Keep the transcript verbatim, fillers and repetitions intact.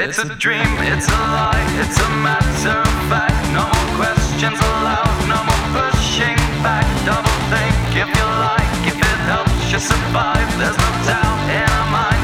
It's a dream, it's a lie, it's a matter of fact. No more questions allowed, no more pushing back. Double think if you like, if it helps you survive. There's no doubt in our mind.